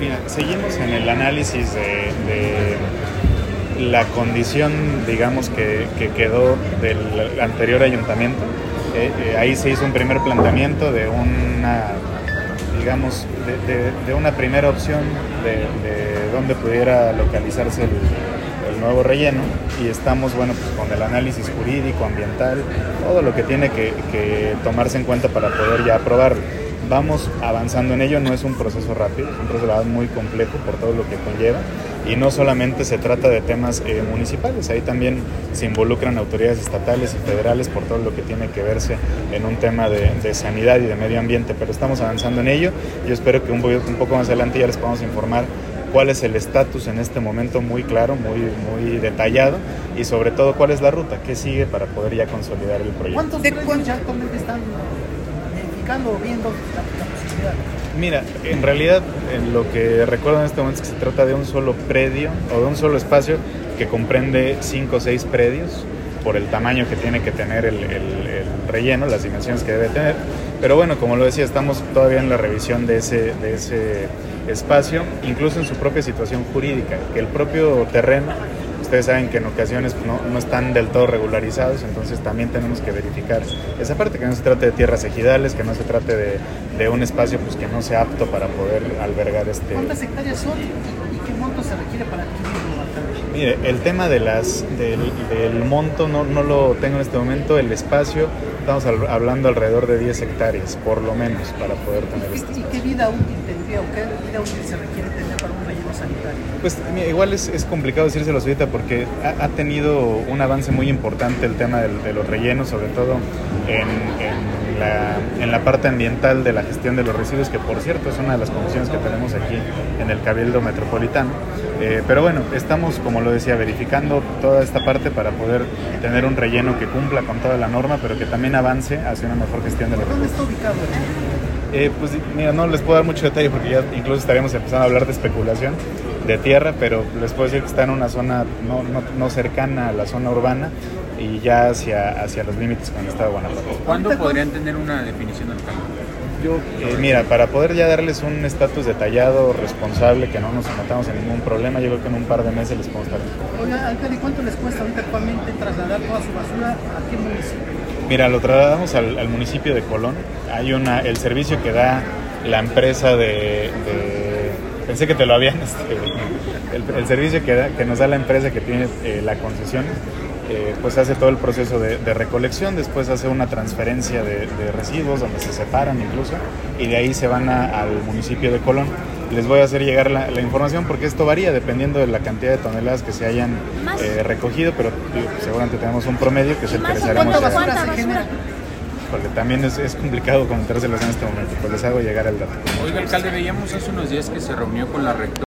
Mira, seguimos en el análisis de la condición, digamos, que quedó del anterior ayuntamiento. Ahí se hizo un primer planteamiento de una, digamos, de una primera opción de dónde pudiera localizarse el nuevo relleno, y estamos, bueno, pues con el análisis jurídico, ambiental, todo lo que tiene que tomarse en cuenta para poder ya aprobarlo. Vamos avanzando en ello, no es un proceso rápido, es un proceso muy complejo por todo lo que conlleva, y no solamente se trata de temas municipales, ahí también se involucran autoridades estatales y federales por todo lo que tiene que verse en un tema de sanidad y de medio ambiente, pero estamos avanzando en ello. Yo espero que un poco más adelante ya les podamos informar cuál es el estatus en este momento, muy claro, muy detallado, y sobre todo cuál es la ruta, qué sigue para poder ya consolidar el proyecto. ¿Cuántos predios ya actualmente están verificando o viendo la posibilidad? Mira, en realidad lo que recuerdo en este momento es que se trata de un solo predio o de un solo espacio que comprende 5 o 6 predios por el tamaño que tiene que tener el relleno, las dimensiones que debe tener. Pero bueno, como lo decía, estamos todavía en la revisión de ese espacio, incluso en su propia situación jurídica, que el propio terreno, ustedes saben que en ocasiones no están del todo regularizados, entonces también tenemos que verificar esa parte, que no se trate de tierras ejidales, que no se trate de un espacio pues que no sea apto para poder albergar ¿Cuántas hectáreas son y qué monto se requiere para adquirirlo, alcalde? Mire, el tema del monto no lo tengo en este momento. El espacio, estamos hablando alrededor de 10 hectáreas, por lo menos, para poder tener este espacio. ¿Y qué vida útil tendría o qué vida útil se requiere tener para un relleno sanitario? Pues mira, igual es complicado decírselo ahorita porque ha tenido un avance muy importante el tema de los rellenos, sobre todo en la parte ambiental de la gestión de los residuos, que por cierto es una de las comisiones que tenemos aquí en el Cabildo Metropolitano. Pero bueno, estamos, como lo decía, verificando toda esta parte para poder tener un relleno que cumpla con toda la norma, pero que también avance hacia una mejor gestión de los ¿Dónde recursos. está ubicado el relleno? Pues mira, no les puedo dar mucho detalle porque ya incluso estaríamos empezando a hablar de especulación de tierra, pero les puedo decir que está en una zona no cercana a la zona urbana y ya hacia los límites con el estado de Guanajuato. ¿Cuándo podrían tener una definición del cambio? Mira, para poder ya darles un estatus detallado, responsable, que no nos metamos en ningún problema, yo creo que en un par de meses les podemos estar. Oiga, alcalde, ¿cuánto les cuesta ahorita actualmente trasladar toda su basura a qué municipio? Mira, lo trasladamos al municipio de Colón. Hay el servicio que da la empresa pensé que te lo habían, el servicio que nos da la empresa que tiene la concesión, pues hace todo el proceso de recolección, después hace una transferencia de residuos donde se separan incluso, y de ahí se van al municipio de Colón. Les voy a hacer llegar la información porque esto varía dependiendo de la cantidad de toneladas que se hayan recogido, pero seguramente tenemos un promedio que es el que les haremos llegar. ¿Cuánta basura se genera? Porque también es complicado comentárselos en este momento, pues les hago llegar el dato. Oiga, alcalde, veíamos hace unos días que se reunió con la rectora